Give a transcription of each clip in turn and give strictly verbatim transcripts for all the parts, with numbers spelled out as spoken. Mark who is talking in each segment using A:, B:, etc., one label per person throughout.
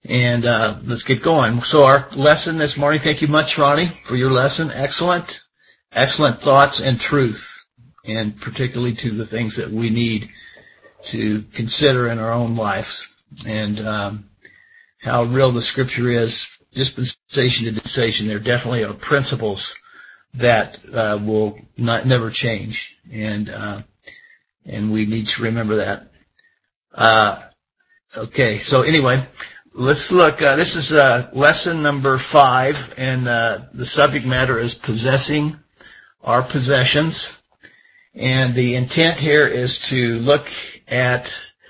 A: And uh, let's get going. So our lesson this morning, thank you much, Ronnie, for your lesson. Excellent, excellent thoughts and truth, and particularly to the things that we need to consider in our own lives, and um, how real the Scripture is, dispensation to dispensation. There definitely are principles that uh, will not never change, and uh, and we need to remember that. Uh, okay, so anyway. Let's look. Uh, this is uh, lesson number five, and uh, the subject matter is possessing our possessions. And the intent here is to look at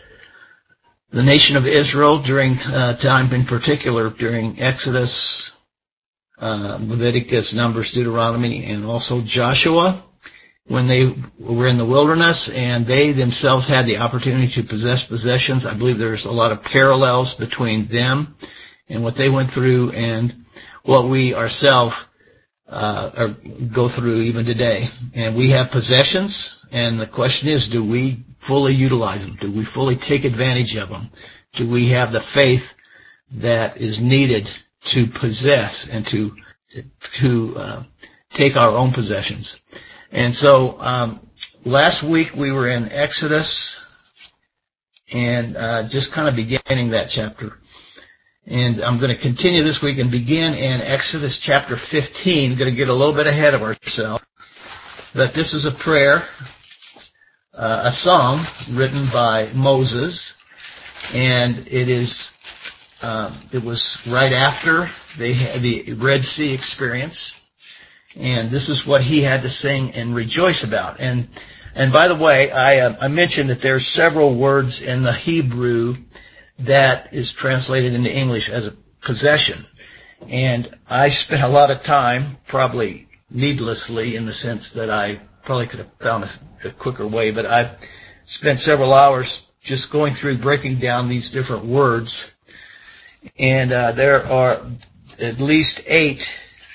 A: the nation of Israel during uh, time, in particular during Exodus, uh, Leviticus, Numbers, Deuteronomy, and also Joshua, when they were in the wilderness and they themselves had the opportunity to possess possessions. I believe there's a lot of parallels between them and what they went through and what we ourselves uh, are, go through even today. And we have possessions, and the question is, do we fully utilize them? Do we fully take advantage of them? Do we have the faith that is needed to possess and to to uh, take our own possessions? And so um, last week we were in Exodus and uh, just kind of beginning that chapter. And I'm going to continue this week and begin in Exodus chapter fifteen. I'm going to get a little bit ahead of ourselves. But this is a prayer, uh, a song written by Moses, and it is um, it was right after they had the Red Sea experience. And this is what he had to sing and rejoice about. And and by the way, I uh, I mentioned that there's several words in the Hebrew that is translated into English as a possession. And I spent a lot of time, probably needlessly, in the sense that I probably could have found a, a quicker way, but I spent several hours just going through, breaking down these different words. And uh, there are at least eight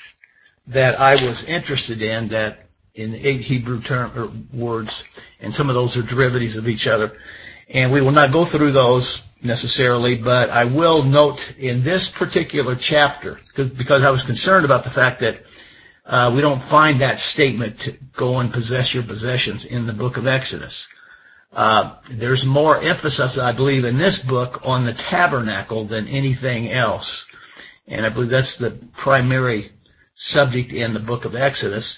A: that I was interested in, that in eight Hebrew term or words, and some of those are derivatives of each other. And we will not go through those necessarily, but I will note in this particular chapter, because I was concerned about the fact that uh, we don't find that statement to go and possess your possessions in the book of Exodus. Uh, there's more emphasis, I believe, in this book on the tabernacle than anything else. And I believe that's the primary subject in the book of Exodus,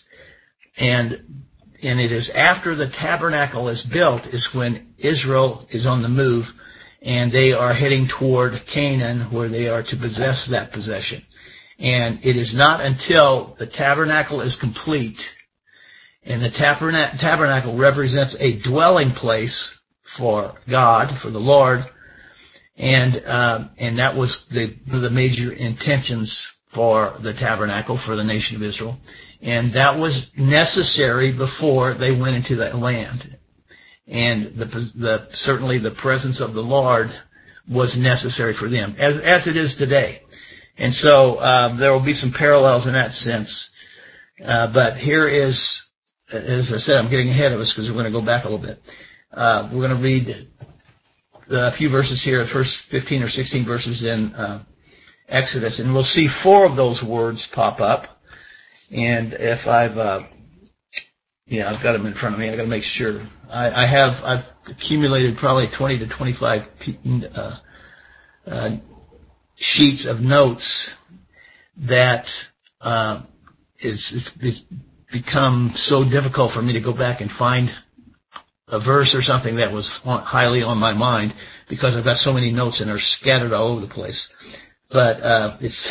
A: and and it is after the tabernacle is built is when Israel is on the move, and they are heading toward Canaan, where they are to possess that possession. And it is not until the tabernacle is complete, and the tabernacle, tabernacle represents a dwelling place for God, for the Lord, and uh, and that was the one of the major intentions for the tabernacle, for the nation of Israel. And that was necessary before they went into that land. And the, the, certainly the presence of the Lord was necessary for them, as, as it is today. And so, um, there will be some parallels in that sense. Uh, but here is, as I said, I'm getting ahead of us because we're going to go back a little bit. Uh, we're going to read a few verses here, the first fifteen or sixteen verses in, uh, Exodus, and we'll see four of those words pop up. And if I've, uh, yeah, I've got them in front of me. I've got to make sure. I, I have, I've accumulated probably twenty to twenty-five uh, uh, sheets of notes that uh, is, is, is become so difficult for me to go back and find a verse or something that was on, highly on my mind, because I've got so many notes and they're scattered all over the place. But uh it's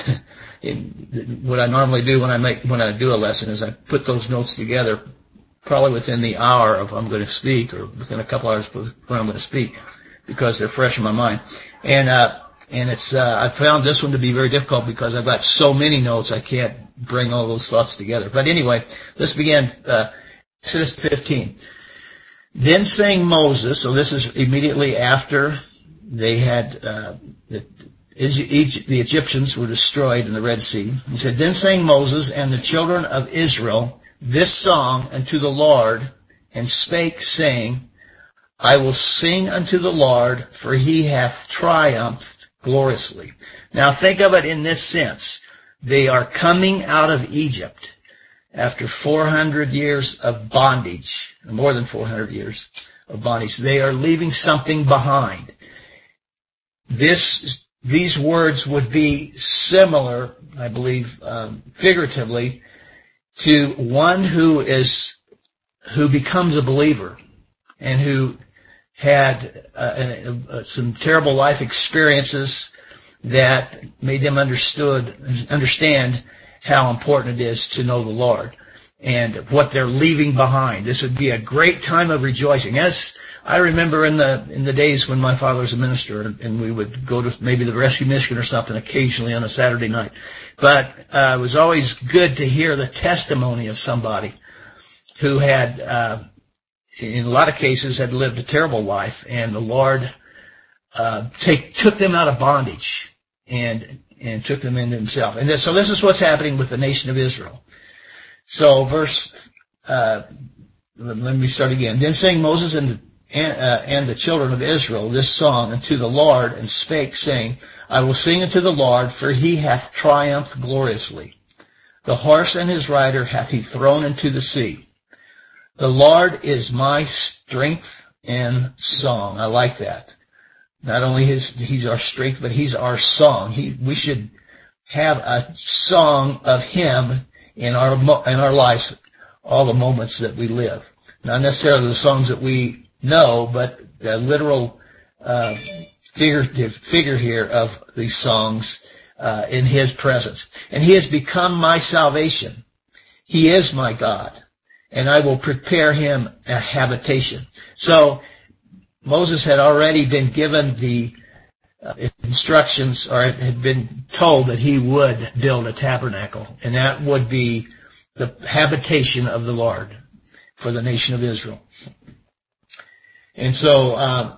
A: it, what I normally do when I make when I do a lesson is I put those notes together probably within the hour of I'm going to speak, or within a couple hours when I'm going to speak, because they're fresh in my mind. And uh and it's uh I found this one to be very difficult because I've got so many notes I can't bring all those thoughts together. But anyway, let's begin. uh Exodus fifteen. Then sang Moses, so this is immediately after they had uh the the Egyptians were destroyed in the Red Sea. He said, Then sang Moses and the children of Israel this song unto the Lord, and spake, saying, I will sing unto the Lord, for he hath triumphed gloriously. Now think of it in this sense. They are coming out of Egypt after four hundred years of bondage, more than four hundred years of bondage. They are leaving something behind. This, these words would be similar, I believe, um, figuratively, to one who is, who becomes a believer and who had uh, uh, some terrible life experiences that made them understood, understand how important it is to know the Lord and what they're leaving behind. This would be a great time of rejoicing. As I remember in the in the days when my father was a minister, and we would go to maybe the Rescue Mission or something occasionally on a Saturday night. But uh, it was always good to hear the testimony of somebody who had, uh, in a lot of cases, had lived a terrible life, and the Lord uh, take, took them out of bondage and and took them into Himself. And this, so this is what's happening with the nation of Israel. So verse, uh, let me start again. Then sang Moses and, and, uh, and the children of Israel this song unto the Lord, and spake, saying, I will sing unto the Lord, for He hath triumphed gloriously. The horse and his rider hath He thrown into the sea. The Lord is my strength and song. I like that. Not only his, He's our strength, but He's our song. He, we should have a song of Him in our, in our lives, all the moments that we live. Not necessarily the songs that we know, but the literal, uh, figurative figure here of these songs, uh, in His presence. And He has become my salvation. He is my God, and I will prepare Him a habitation. So, Moses had already been given the uh, instructions, or had been told that he would build a tabernacle, and that would be the habitation of the Lord for the nation of Israel. And so, uh,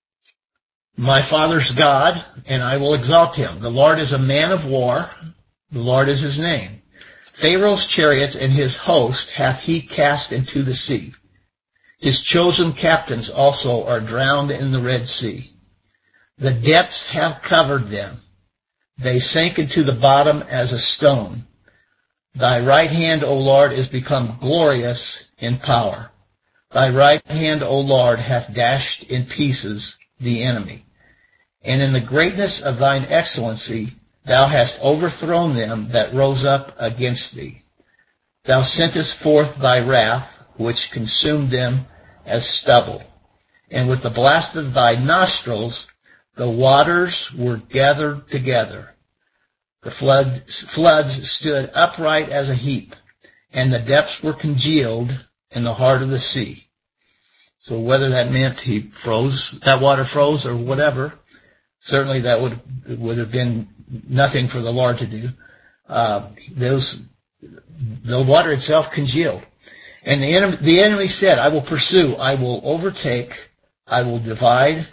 A: my father's God, and I will exalt Him. The Lord is a man of war. The Lord is His name. Pharaoh's chariots and his host hath He cast into the sea. His chosen captains also are drowned in the Red Sea. The depths have covered them. They sank into the bottom as a stone. Thy right hand, O Lord, is become glorious in power. Thy right hand, O Lord, hath dashed in pieces the enemy. And in the greatness of Thine excellency, Thou hast overthrown them that rose up against Thee. Thou sentest forth Thy wrath, which consumed them as stubble. And with the blast of Thy nostrils, the waters were gathered together. The floods, floods stood upright as a heap, and the depths were congealed in the heart of the sea. So whether that meant He froze, that water froze or whatever, certainly that would, would have been nothing for the Lord to do. Uh, those, the water itself congealed. And the enemy, the enemy said, I will pursue, I will overtake, I will divide,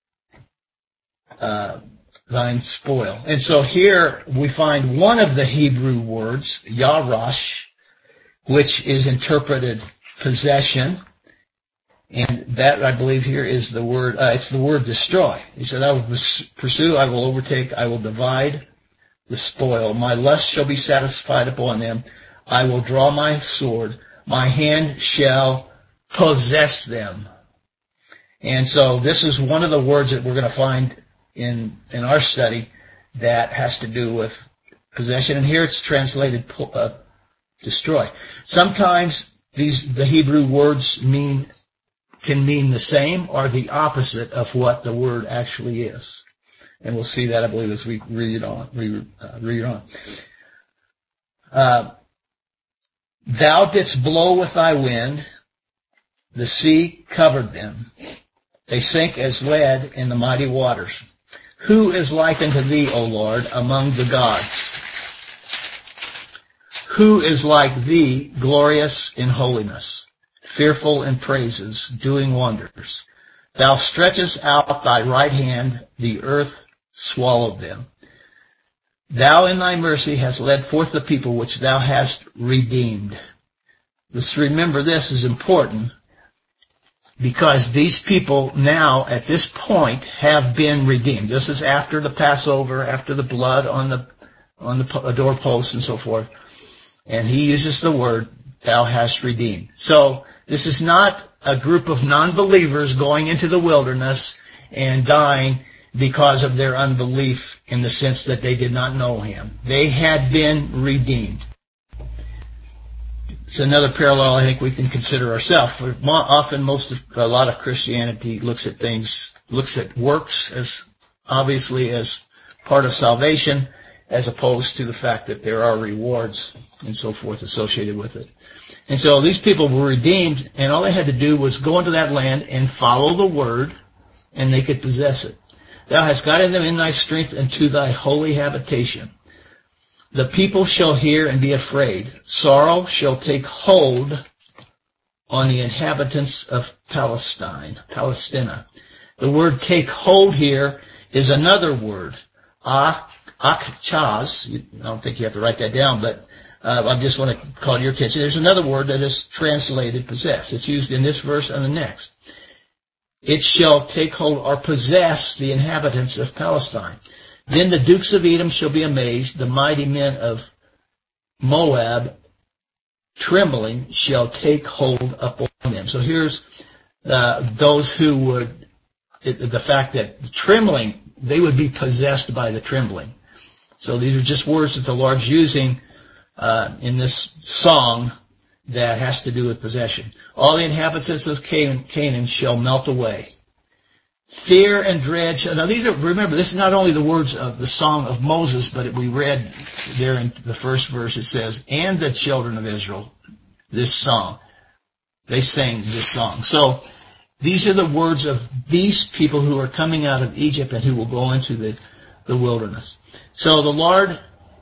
A: uh, thine spoil. And so here we find one of the Hebrew words, Yarash, which is interpreted possession. And that, I believe, here is the word, uh, it's the word destroy. He said, I will pursue, I will overtake, I will divide the spoil. My lust shall be satisfied upon them. I will draw my sword. My hand shall possess them. And so this is one of the words that we're going to find in, in our study that has to do with possession. And here it's translated, uh, destroy. Sometimes these, the Hebrew words mean, can mean the same or the opposite of what the word actually is. And we'll see that, I believe, as we read on, read, uh, read on. Uh, Thou didst blow with Thy wind, the sea covered them. They sink as lead in the mighty waters. Who is like unto Thee, O Lord, among the gods? Who is like Thee, glorious in holiness, fearful in praises, doing wonders? Thou stretchest out Thy right hand, the earth swallowed them. Thou in Thy mercy hast led forth the people which Thou hast redeemed. Let's remember this is important. because these people now, at this point, have been redeemed. This is after the Passover, after the blood on the on the doorposts and so forth. And he uses the word, thou hast redeemed. So this is not a group of non-believers going into the wilderness and dying because of their unbelief in the sense that they did not know him. They had been redeemed. It's another parallel I think we can consider ourselves. Often most of, a lot of Christianity looks at things, looks at works as obviously as part of salvation, as opposed to the fact that there are rewards and so forth associated with it. And so these people were redeemed, and all they had to do was go into that land and follow the word, and they could possess it. Thou hast guided them in thy strength into thy holy habitation. The people shall hear and be afraid. Sorrow shall take hold on the inhabitants of Palestine, Palestina. The word take hold here is another word, ak, akchaz. I don't think you have to write that down, but uh, I just want to call your attention. There's another word that is translated possess. It's used in this verse and the next. It shall take hold or possess the inhabitants of Palestine. Then the dukes of Edom shall be amazed. The mighty men of Moab, trembling, shall take hold upon them. So here's uh, those who would, the fact that the trembling, they would be possessed by the trembling. So these are just words that the Lord's using uh, in this song that has to do with possession. All the inhabitants of Canaan, Canaan shall melt away. Fear and dread shall... Now these are, remember, this is not only the words of the song of Moses, but we read there in the first verse, it says, and the children of Israel, this song. They sang this song. So these are the words of these people who are coming out of Egypt and who will go into the, the wilderness. So the Lord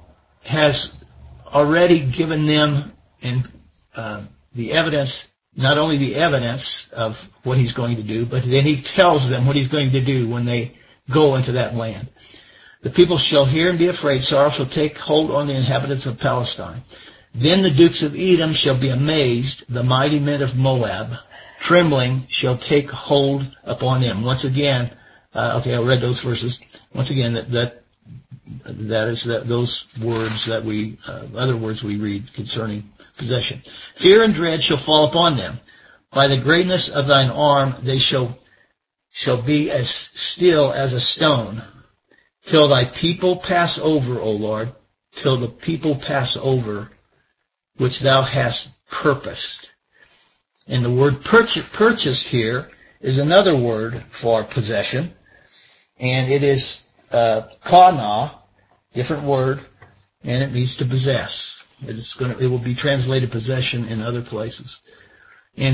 A: has already given them in, uh, the evidence, not only the evidence of what he's going to do, but then he tells them what he's going to do when they go into that land. The people shall hear and be afraid. Sorrow shall take hold on the inhabitants of Palestine. Then the dukes of Edom shall be amazed. The mighty men of Moab, trembling, shall take hold upon them. Once again, uh, okay, I read those verses. Once again, that that, that is that, those words that we, uh, other words we read concerning possession. Fear and dread shall fall upon them. By the greatness of thine arm they shall shall be as still as a stone, till thy people pass over, O Lord, till the people pass over, which thou hast purposed. And the word purchase, purchased here is another word for possession, and it is uh, kana, different word, and it means to possess. It's going to, it will be translated possession in other places. In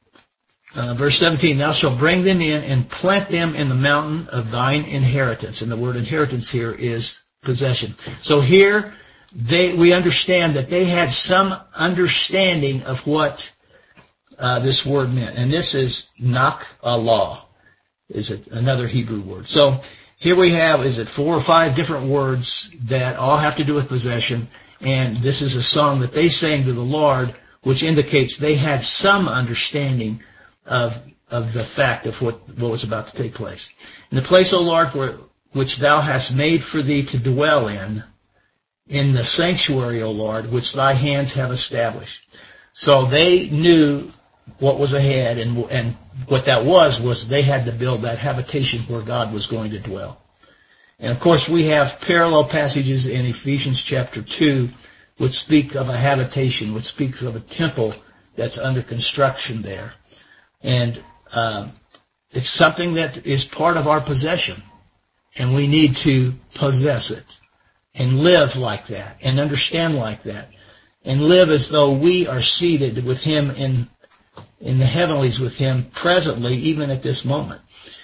A: uh, verse seventeen, thou shalt bring them in and plant them in the mountain of thine inheritance. And the word inheritance here is possession. So here they, we understand that they had some understanding of what uh, this word meant. And this is nak Allah, is it another Hebrew word. So here we have, is it four or five different words that all have to do with possession. And this is a song that they sang to the Lord, which indicates they had some understanding of of the fact of what, what was about to take place. In the place, O Lord, for which thou hast made for thee to dwell in, in the sanctuary, O Lord, which thy hands have established. So they knew what was ahead, and and what that was, was they had to build that habitation where God was going to dwell. And of course we have parallel passages in Ephesians chapter two which speak of a habitation, which speaks of a temple that's under construction there. And uh, it's something that is part of our possession, and we need to possess it and live like that and understand like that and live as though we are seated with him in in the heavenlies with him presently, even at this moment.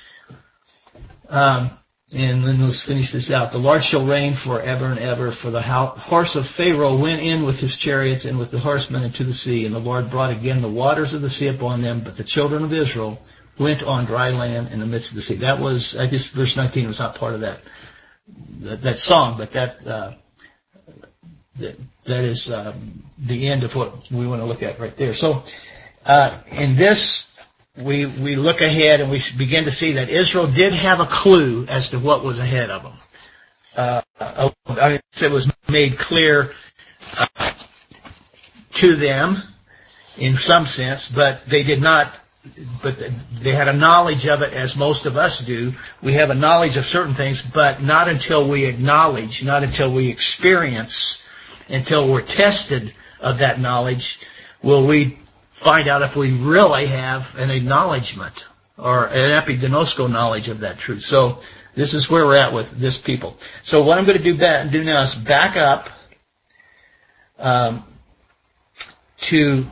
A: Um, and then let's finish this out. The Lord shall reign forever and ever, for the horse of Pharaoh went in with his chariots and with the horsemen into the sea, and the Lord brought again the waters of the sea upon them, but the children of Israel went on dry land in the midst of the sea. That was, I guess verse nineteen was not part of that that, that song, but that uh, that, that is um, the end of what we want to look at right there. So uh, in this we we look ahead and we begin to see that Israel did have a clue as to what was ahead of them. Uh, I mean, it was made clear uh, to them in some sense, but they did not. But they had a knowledge of it, as most of us do. We have a knowledge of certain things, but not until we acknowledge, not until we experience, until we're tested of that knowledge, will we find out if we really have an acknowledgement or an epignosko knowledge of that truth. So this is where we're at with this people. So what I'm going to do, back, do now is back up um, to...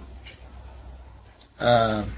A: Uh,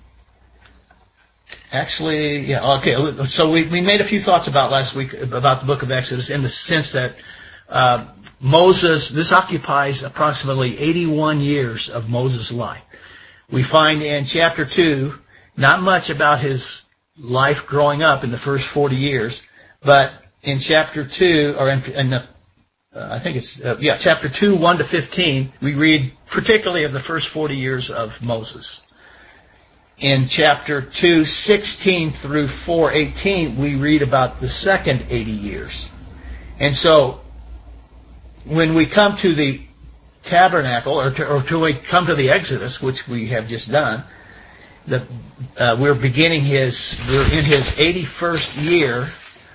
A: Actually, yeah, okay. So we, we made a few thoughts about last week about the book of Exodus in the sense that uh, Moses, this occupies approximately eighty-one years of Moses' life. We find in chapter two not much about his life growing up in the first forty years, but in chapter two, or in, in the, uh, I think it's, uh, yeah, chapter two, one to fifteen, we read particularly of the first forty years of Moses. In chapter two, sixteen through four eighteen, we read about the second eighty years. And so, when we come to the tabernacle, or to, or to we come to the Exodus, which we have just done, the, uh, we're beginning his, we're in his eighty-first year,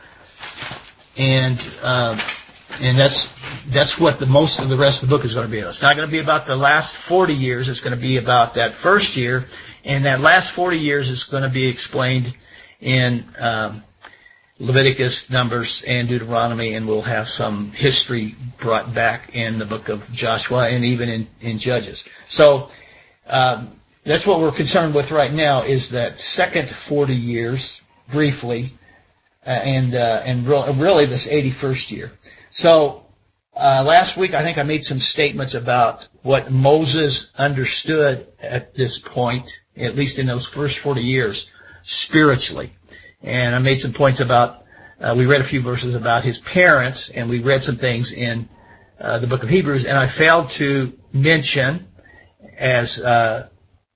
A: and uh, and that's that's what the most of the rest of the book is going to be. It's not going to be about the last forty years. It's going to be about that first year. And that last forty years is going to be explained in um, Leviticus, Numbers, and Deuteronomy, and we'll have some history brought back in the book of Joshua and even in, in Judges. So um, that's what we're concerned with right now, is that second forty years, briefly, uh, and uh, and re- really this eighty-first year. So uh, last week I think I made some statements about what Moses understood at this point, at least in those first forty years, spiritually. And I made some points about, uh, we read a few verses about his parents, and we read some things in uh, the book of Hebrews, and I failed to mention, as uh,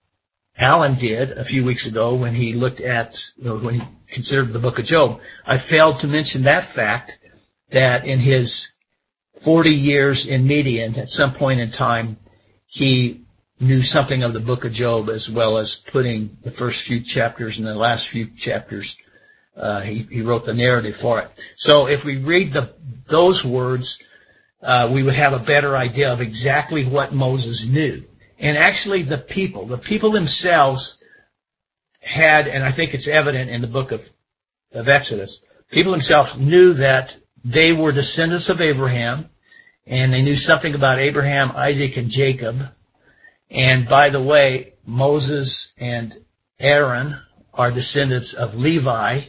A: Alan did a few weeks ago when he looked at, you know, when he considered the book of Job, I failed to mention that fact that in his forty years in Midian, at some point in time, he knew something of the book of Job, as well as putting the first few chapters and the last few chapters. Uh, he, he wrote the narrative for it. So if we read the, those words, uh, we would have a better idea of exactly what Moses knew. And actually the people, the people themselves had, and I think it's evident in the book of, of Exodus, people themselves knew that they were descendants of Abraham, and they knew something about Abraham, Isaac, and Jacob. And by the way, Moses and Aaron are descendants of Levi,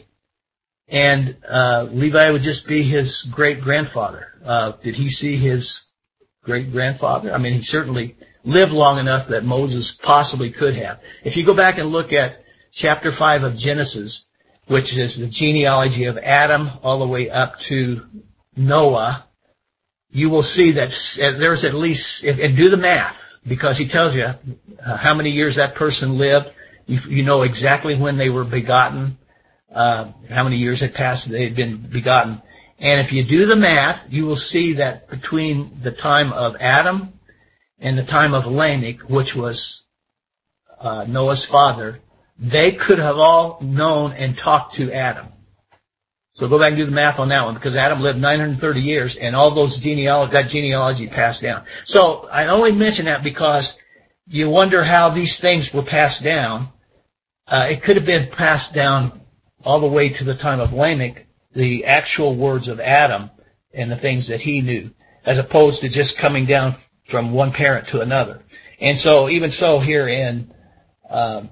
A: and uh, Levi would just be his great-grandfather. Uh, did he see his great-grandfather? I mean, he certainly lived long enough that Moses possibly could have. If you go back and look at chapter five of Genesis, which is the genealogy of Adam all the way up to Noah, you will see that there's at least, and do the math, because he tells you uh, how many years that person lived. You, you know exactly when they were begotten, uh, how many years had passed they had been begotten. And if you do the math, you will see that between the time of Adam and the time of Lamech, which was uh, Noah's father, they could have all known and talked to Adam. So go back and do the math on that one, because Adam lived nine hundred thirty years, and all those genealogy, that genealogy passed down. So I only mention that because you wonder how these things were passed down. Uh, it could have been passed down all the way to the time of Lamech, the actual words of Adam and the things that he knew, as opposed to just coming down from one parent to another. And so, even so, here in um,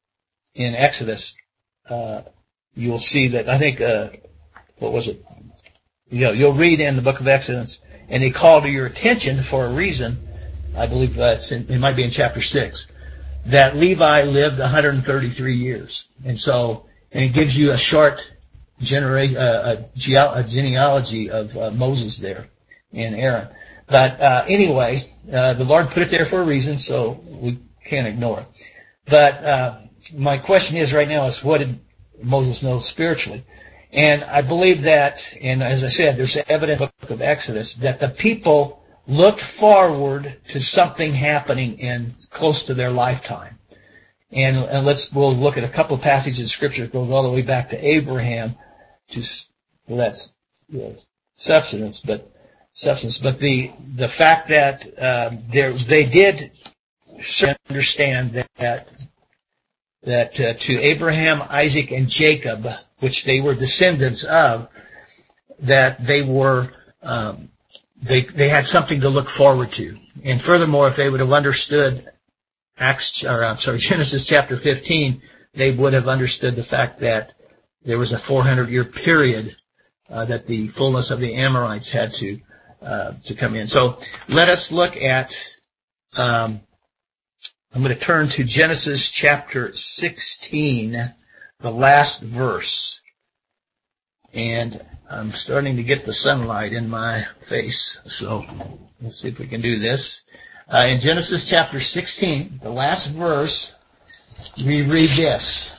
A: in Exodus, uh, you'll see that I think. Uh, What was it? You know, you'll read in the book of Exodus, and they call to your attention for a reason. I believe uh, it's in, it might be in chapter six, that Levi lived one hundred thirty-three years, and so and it gives you a short genera- uh, a, ge- a genealogy of uh, Moses there and Aaron. But uh, anyway, uh, the Lord put it there for a reason, so we can't ignore it. But uh, my question is right now is what did Moses know spiritually? And I believe that, and as I said, there's evidence in the book of Exodus that the people looked forward to something happening in close to their lifetime. And, and let's, we'll look at a couple of passages of scripture that goes all the way back to Abraham to, well, that's, yes, substance, but, substance, but the, the fact that, uh, there, they did understand that, that, that uh, to Abraham, Isaac, and Jacob, which they were descendants of, that they were, um, they, they had something to look forward to. And furthermore, if they would have understood Acts, or I'm sorry, Genesis chapter fifteen, they would have understood the fact that there was a four hundred year period uh, that the fullness of the Amorites had to uh, to come in. So let us look at. Um, I'm going to turn to Genesis chapter sixteen, the last verse, and I'm starting to get the sunlight in my face. So let's see if we can do this. Uh, in Genesis chapter sixteen, the last verse, we read this.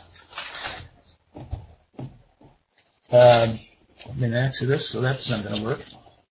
A: Um, I'm in Exodus, so that's not going to work.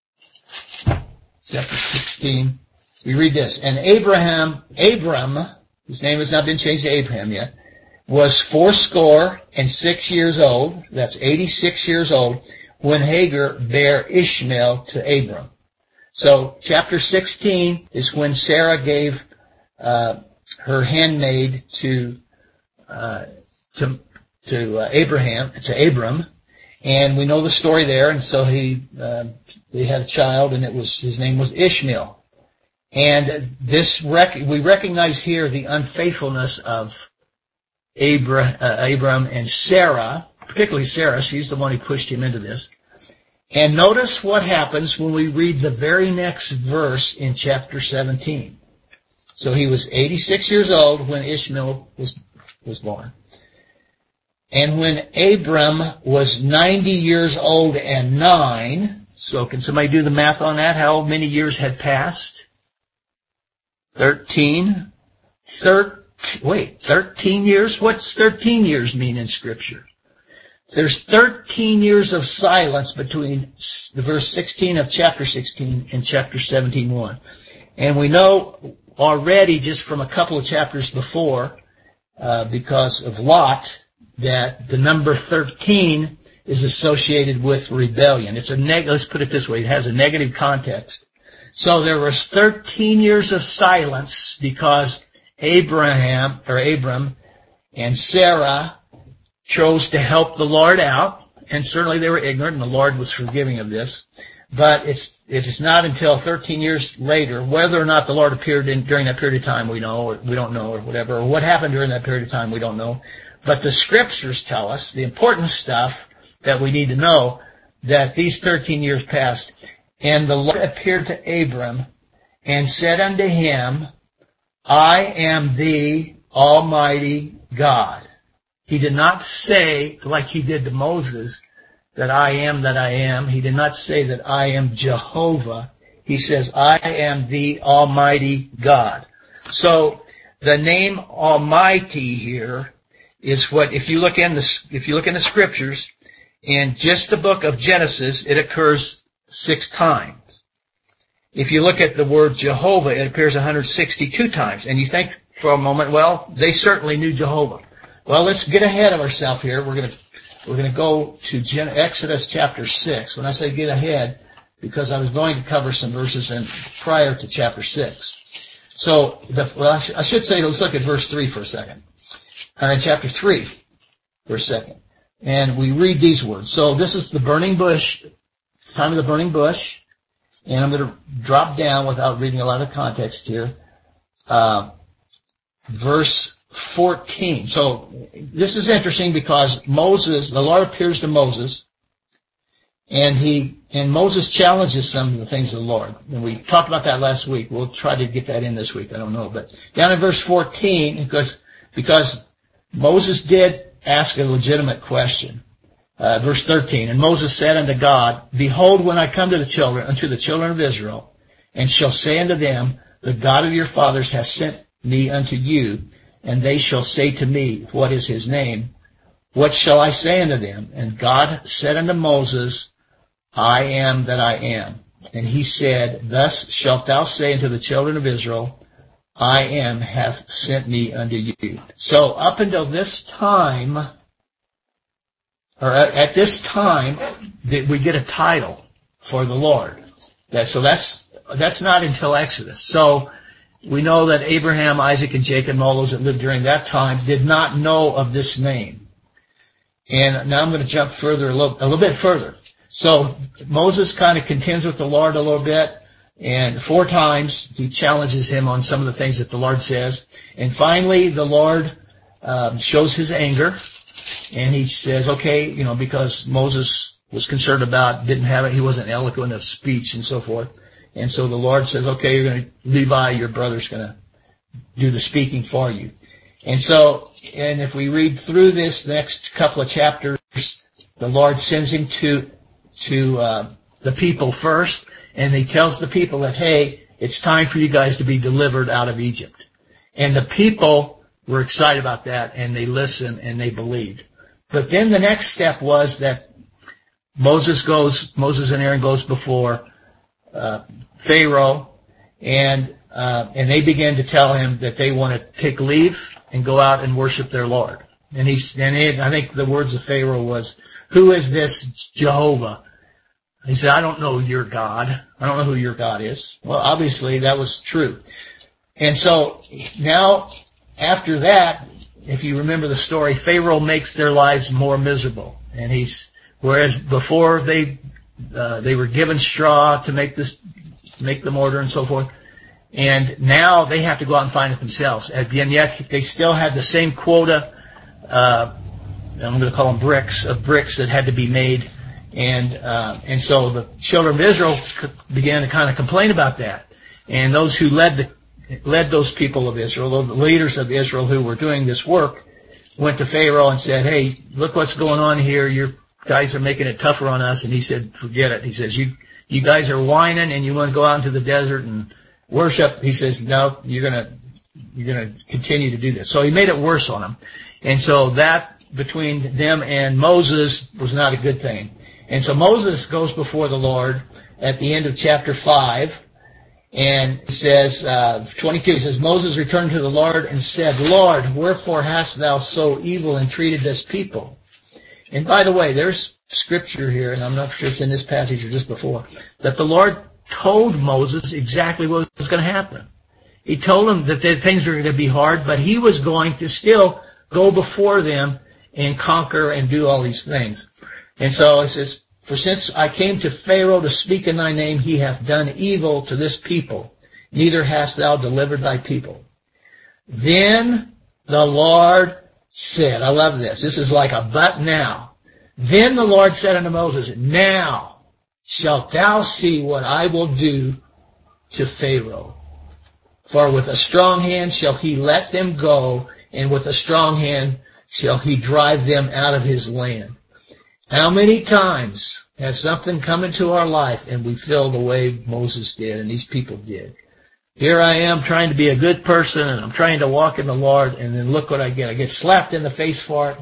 A: Chapter sixteen, we read this. And Abraham, Abram, whose name has not been changed to Abraham yet, was fourscore and six years old. That's eighty-six years old when Hagar bare Ishmael to Abram. So chapter sixteen is when Sarah gave uh, her handmaid to uh, to to uh, Abraham to Abram, and we know the story there. And so he uh, they had a child, and it was his name was Ishmael. And this rec- we recognize here the unfaithfulness of Abra- uh, Abram and Sarah, particularly Sarah. She's the one who pushed him into this. And notice what happens when we read the very next verse in chapter seventeen. So he was eighty-six years old when Ishmael was, was born. And when Abram was ninety years old and nine, so can somebody do the math on that? How many years had passed? Thirteen? Thir- wait, thirteen years? What's thirteen years mean in Scripture? There's thirteen years of silence between the verse sixteen of chapter sixteen and chapter seventeen one. And we know already just from a couple of chapters before, uh, because of Lot, that the number thirteen is associated with rebellion. It's a neg- let's put it this way, it has a negative context. So there was thirteen years of silence because Abraham, or Abram, and Sarah chose to help the Lord out, and certainly they were ignorant, and the Lord was forgiving of this. But it's it's not until thirteen years later, whether or not the Lord appeared in, during that period of time, we know, or we don't know, or whatever, or what happened during that period of time, we don't know. But the Scriptures tell us the important stuff that we need to know, that these thirteen years passed, and the Lord appeared to Abram and said unto him, I am the Almighty God. He did not say, like he did to Moses, that I am that I am. He did not say that I am Jehovah. He says, I am the Almighty God. So the name Almighty here is what, if you look in the, if you look in the Scriptures, in just the book of Genesis, it occurs six times. If you look at the word Jehovah, it appears one hundred sixty-two times. And you think for a moment, well, they certainly knew Jehovah. Well, let's get ahead of ourselves here. We're going to we're going to go to Gen- Exodus chapter six. When I say get ahead, because I was going to cover some verses in, prior to chapter six. So, the, well, I, sh- I should say, let's look at verse three for a second. Or in chapter three for a second. And we read these words. So this is the burning bush, time of the burning bush. And I'm going to drop down without reading a lot of context here. Uh, verse fourteen. So this is interesting because Moses, the Lord appears to Moses, and he, and Moses challenges some of the things of the Lord. And we talked about that last week. We'll try to get that in this week. I don't know. But down in verse fourteen, because, because Moses did ask a legitimate question. Uh, verse thirteen, and Moses said unto God, Behold, when I come to the children, unto the children of Israel, and shall say unto them, The God of your fathers hath sent me unto you, and they shall say to me, what is his name? What shall I say unto them? And God said unto Moses, I am that I am. And he said, thus shalt thou say unto the children of Israel, I am hath sent me unto you. So up until this time, or at, at this time, that we get a title for the Lord. That, so that's, that's not until Exodus. So we know that Abraham, Isaac, and Jacob, and all those that lived during that time did not know of this name. And now I'm going to jump further, a little, a little bit further. So Moses kind of contends with the Lord a little bit, and four times he challenges him on some of the things that the Lord says. And finally, the Lord um, shows his anger, and he says, okay, you know, because Moses was concerned about, didn't have it, he wasn't eloquent of speech and so forth. And so the Lord says, okay, you're going to, Levi, your brother's going to do the speaking for you. And so, and if we read through this next couple of chapters, the Lord sends him to, to, uh, the people first, and he tells the people that, hey, it's time for you guys to be delivered out of Egypt. And the people were excited about that, and they listened and they believed. But then the next step was that Moses goes, Moses and Aaron goes before, uh, Pharaoh, and, uh, and they began to tell him that they want to take leave and go out and worship their Lord. And he's, and he, I think the words of Pharaoh was, who is this Jehovah? He said, I don't know your God. I don't know who your God is. Well, obviously that was true. And so now, after that, if you remember the story, Pharaoh makes their lives more miserable. And he's, whereas before they, uh, they were given straw to make this, make the mortar and so forth. And now they have to go out and find it themselves. And yet they still had the same quota, uh, I'm going to call them bricks, of bricks that had to be made. And, uh, and so the children of Israel began to kind of complain about that. And those who led the, led those people of Israel, the leaders of Israel who were doing this work, went to Pharaoh and said, hey, look what's going on here. Your guys are making it tougher on us. And he said, forget it. He says, you, you guys are whining and you want to go out into the desert and worship. He says, no, you're going to, you're going to continue to do this. So he made it worse on them. And so that between them and Moses was not a good thing. And so Moses goes before the Lord at the end of chapter five, and he says, uh, twenty-two, he says, Moses returned to the Lord and said, Lord, wherefore hast thou so evil entreated this people? And by the way, there's scripture here, and I'm not sure it's in this passage or just before, that the Lord told Moses exactly what was going to happen. He told him that the things were going to be hard, but he was going to still go before them and conquer and do all these things. And so it says, for since I came to Pharaoh to speak in thy name, he hath done evil to this people, neither hast thou delivered thy people. Then the Lord said, I love this, this is like a but now. Then the Lord said unto Moses, now shalt thou see what I will do to Pharaoh. For with a strong hand shall he let them go, and with a strong hand shall he drive them out of his land. How many times has something come into our life and we feel the way Moses did and these people did? Here I am trying to be a good person and I'm trying to walk in the Lord, and then look what I get. I get slapped in the face for it.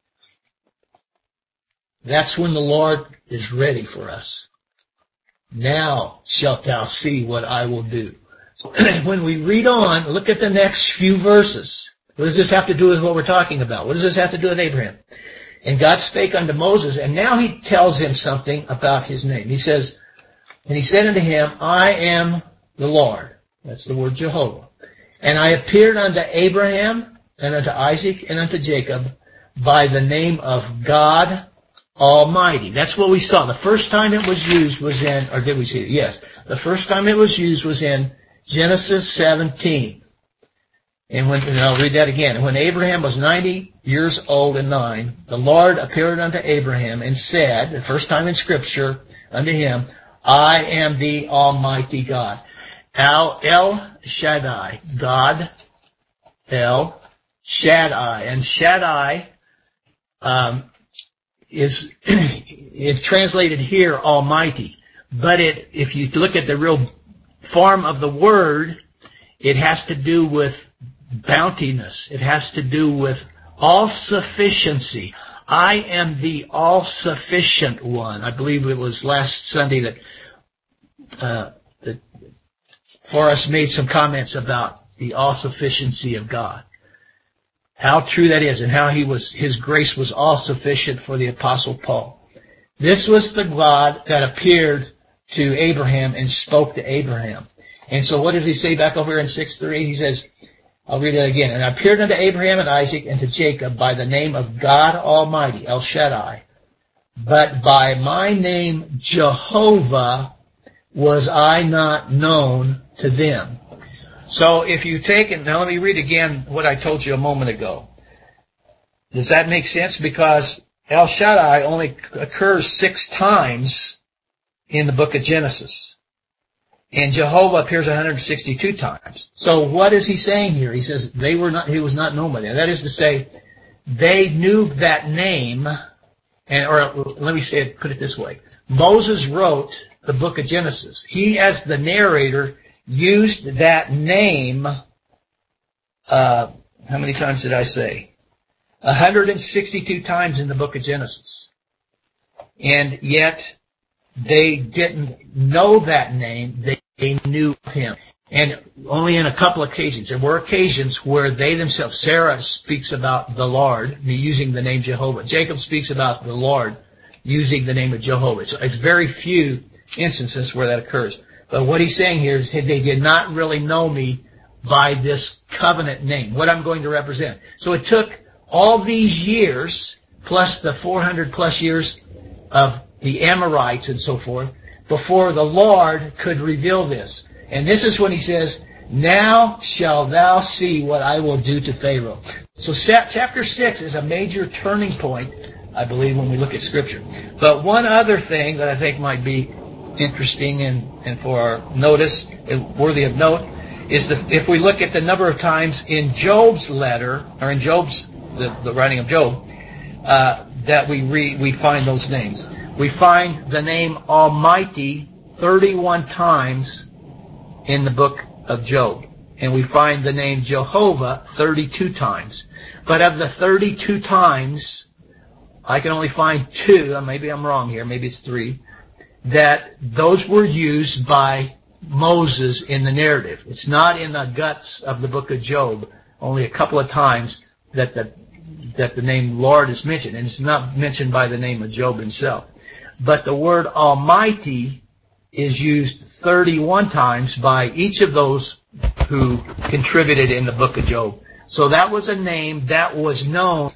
A: That's when the Lord is ready for us. Now shalt thou see what I will do. When we read on, look at the next few verses. What does this have to do with what we're talking about? What does this have to do with Abraham? And God spake unto Moses, and now he tells him something about his name. He says, and he said unto him, I am the Lord. That's the word Jehovah. And I appeared unto Abraham, and unto Isaac, and unto Jacob, by the name of God Almighty. That's what we saw. The first time it was used was in, or did we see it? Yes. The first time it was used was in Genesis seventeen. And when, and I'll read that again. And when Abraham was ninety years old and nine, the Lord appeared unto Abraham and said, the first time in Scripture, unto him, I am the Almighty God. Al, El Shaddai. God, El Shaddai. And Shaddai, um, is, it's translated here, Almighty. But it, if you look at the real form of the word, it has to do with bountiness. It has to do with all-sufficiency. I am the all-sufficient one. I believe it was last Sunday that, uh, that Forrest made some comments about the all-sufficiency of God. How true that is, and how he was, his grace was all-sufficient for the Apostle Paul. This was the God that appeared to Abraham and spoke to Abraham. And so what does he say back over here in six three? He says, I'll read it again. And I appeared unto Abraham and Isaac and to Jacob by the name of God Almighty, El Shaddai. But by my name Jehovah was I not known to them. So if you take it, now let me read again what I told you a moment ago. Does that make sense? Because El Shaddai only occurs six times in the book of Genesis. And Jehovah appears one hundred sixty-two times. So what is he saying here? He says they were not, he was not known by them. That is to say, they knew that name, and, or let me say it, put it this way. Moses wrote the book of Genesis. He, as the narrator, used that name, uh, how many times did I say? one hundred sixty-two times in the book of Genesis. And yet, they didn't know that name. They, they knew him. And only in a couple of occasions. There were occasions where they themselves, Sarah speaks about the Lord using the name Jehovah. Jacob speaks about the Lord using the name of Jehovah. It's, it's very few instances where that occurs. But what he's saying here is they did not really know me by this covenant name, what I'm going to represent. So it took all these years, plus the four hundred plus years of the Amorites and so forth, before the Lord could reveal this. And this is when he says, now shall thou see what I will do to Pharaoh. So chapter six is a major turning point, I believe, when we look at Scripture. But one other thing that I think might be interesting and, and for our notice, worthy of note, is the, if we look at the number of times in Job's letter, or in Job's, the, the writing of Job, uh, that we read, we find those names. We find the name Almighty thirty-one times in the book of Job. And we find the name Jehovah thirty-two times. But of the thirty-two times, I can only find two, maybe I'm wrong here, maybe it's three, that those were used by Moses in the narrative. It's not in the guts of the book of Job, only a couple of times that the, that the name Lord is mentioned, and it's not mentioned by the name of Job himself. But the word Almighty is used thirty-one times by each of those who contributed in the book of Job. So that was a name that was known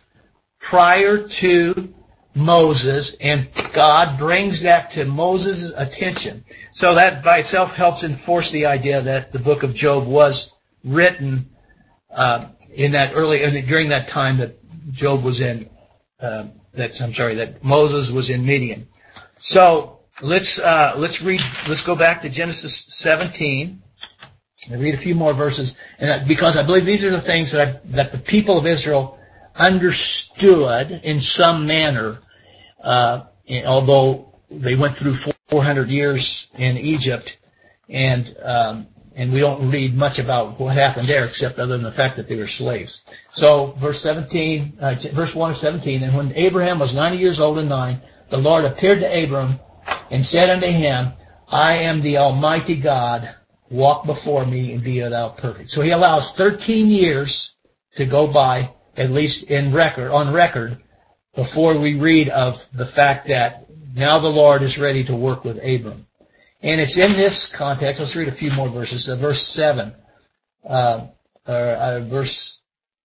A: prior to Moses, and God brings that to Moses' attention. So that by itself helps enforce the idea that the book of Job was written uh, in that early, during that time that Job was in, uh, that's, I'm sorry, that Moses was in Midian. So let's uh, let's read. Let's go back to Genesis seventeen and read a few more verses, and because I believe these are the things that I, that the people of Israel understood in some manner, uh, although they went through four hundred years in Egypt, and um, and we don't read much about what happened there, except other than the fact that they were slaves. So, verse seventeen, uh, verse one of seventeen, and when Abraham was ninety years old and nine, the Lord appeared to Abram and said unto him, I am the Almighty God, walk before me and be thou perfect. So he allows thirteen years to go by, at least in record, on record, before we read of the fact that now the Lord is ready to work with Abram. And it's in this context, let's read a few more verses, uh, verse seven, uh, or uh, verse,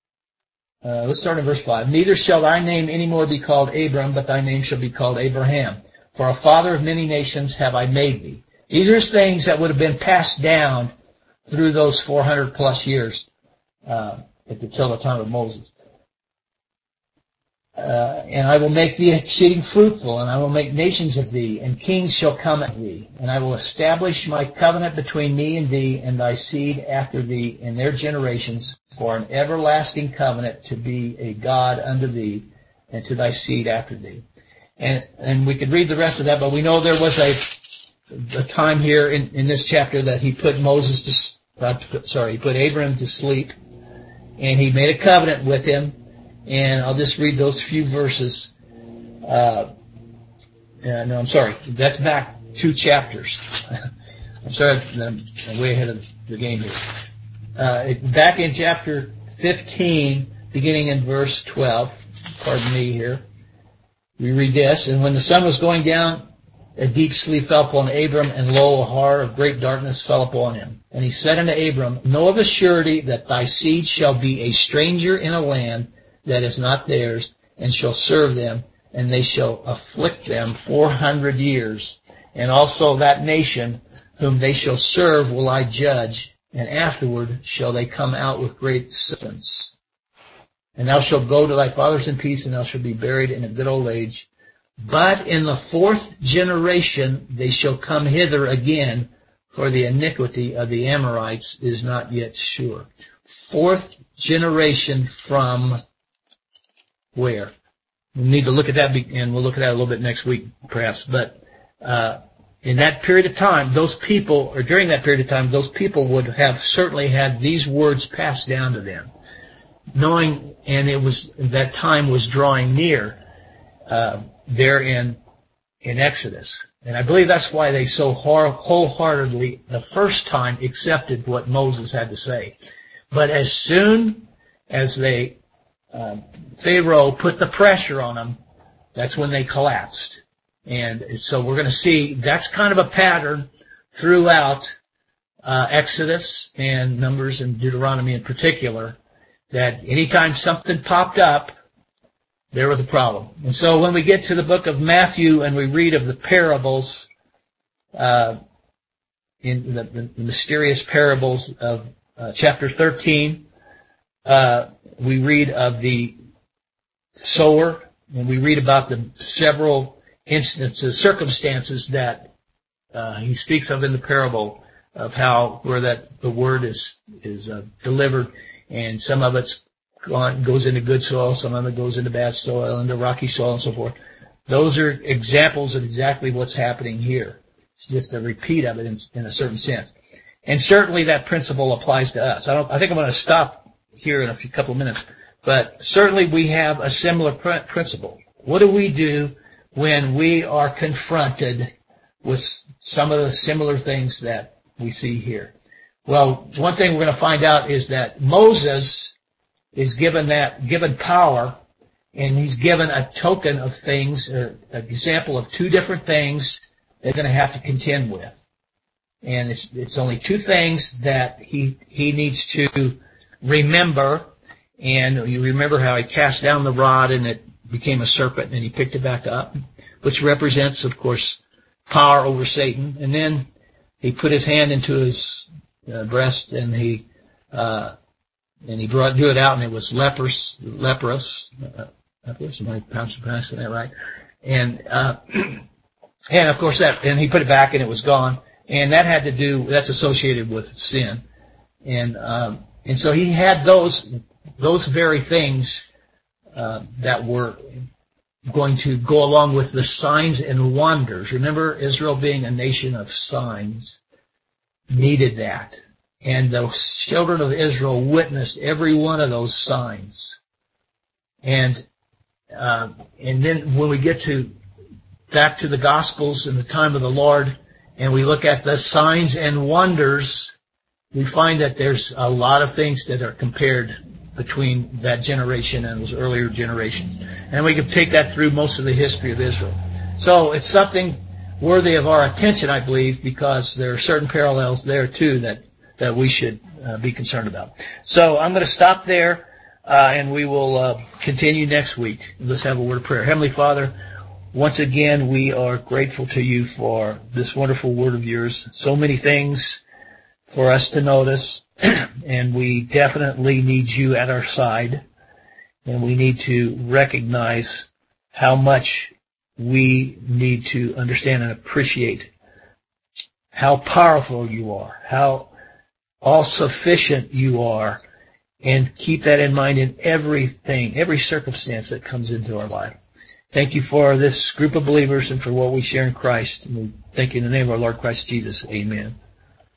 A: uh, let's start in verse five. Neither shall thy name any more be called Abram, but thy name shall be called Abraham. For a father of many nations have I made thee. These are things that would have been passed down through those four hundred plus years, uh, at the, till the time of Moses. Uh, and I will make thee exceeding fruitful, and I will make nations of thee, and kings shall come of thee. And I will establish my covenant between me and thee, and thy seed after thee in their generations, for an everlasting covenant to be a God unto thee, and to thy seed after thee. And, and we could read the rest of that, but we know there was a, a time here in, in this chapter that he put Moses to, uh, sorry, he put Abraham to sleep, and he made a covenant with him. And I'll just read those few verses. Uh, uh, no, I'm sorry. That's back two chapters. I'm sorry, I'm, I'm way ahead of the game here. Uh, it, back in chapter fifteen, beginning in verse twelve, pardon me here, we read this, and when the sun was going down, a deep sleep fell upon Abram, and lo, a horror of great darkness fell upon him. And he said unto Abram, know of a surety that thy seed shall be a stranger in a land that is not theirs, and shall serve them, and they shall afflict them four hundred years. And also that nation whom they shall serve will I judge, and afterward shall they come out with great substance. And thou shalt go to thy fathers in peace, and thou shalt be buried in a good old age. But in the fourth generation they shall come hither again, for the iniquity of the Amorites is not yet sure. Fourth generation from where? We need to look at that, and we'll look at that a little bit next week, perhaps. But uh in that period of time, those people, or during that period of time, those people would have certainly had these words passed down to them, knowing, and it was, that time was drawing near, uh, there in, in Exodus. And I believe that's why they so wholeheartedly, the first time, accepted what Moses had to say. But as soon as they, uh, Pharaoh put the pressure on them, that's when they collapsed. And so we're going to see that's kind of a pattern throughout uh, Exodus and Numbers and Deuteronomy in particular, that anytime something popped up, there was a problem. And so when we get to the book of Matthew and we read of the parables, uh, in the, the, the mysterious parables of uh, chapter thirteen, uh, we read of the sower, and we read about the several instances, circumstances that uh, he speaks of in the parable of how where that the word is is uh, delivered, and some of it's gone, goes into good soil, some of it goes into bad soil, into rocky soil, and so forth. Those are examples of exactly what's happening here. It's just a repeat of it in, in a certain sense, and certainly that principle applies to us. I don't. I think I'm going to stop here in a few couple of minutes, but certainly we have a similar pr- principle. What do we do when we are confronted with some of the similar things that we see here? Well, one thing we're going to find out is that Moses is given that, given power, and he's given a token of things, uh, an example of two different things they're going to have to contend with. And it's, it's only two things that he, he needs to remember. And you remember how he cast down the rod and it became a serpent, and he picked it back up, which represents, of course, power over Satan. And then he put his hand into his uh, breast, and he uh and he brought drew it out, and it was leprous, leprous, uh, leprous. Am I pronouncing that right? And uh and of course that, and he put it back, and it was gone. And that had to do, that's associated with sin, and um, and so he had those those very things uh, that were going to go along with the signs and wonders. Remember, Israel being a nation of signs needed that. And the children of Israel witnessed every one of those signs. And uh, and then when we get to back to the Gospels in the time of the Lord, and we look at the signs and wonders, we find that there's a lot of things that are compared between that generation and those earlier generations. And we can take that through most of the history of Israel. So it's something worthy of our attention, I believe, because there are certain parallels there, too, that, that we should uh, be concerned about. So I'm going to stop there, uh, and we will uh, continue next week. Let's have a word of prayer. Heavenly Father, once again, we are grateful to you for this wonderful word of yours. So many things for us to notice, and we definitely need you at our side, and we need to recognize how much we need to understand and appreciate how powerful you are, how all-sufficient you are, and keep that in mind in everything, every circumstance that comes into our life. Thank you for this group of believers and for what we share in Christ. And we thank you in the name of our Lord Christ Jesus. Amen.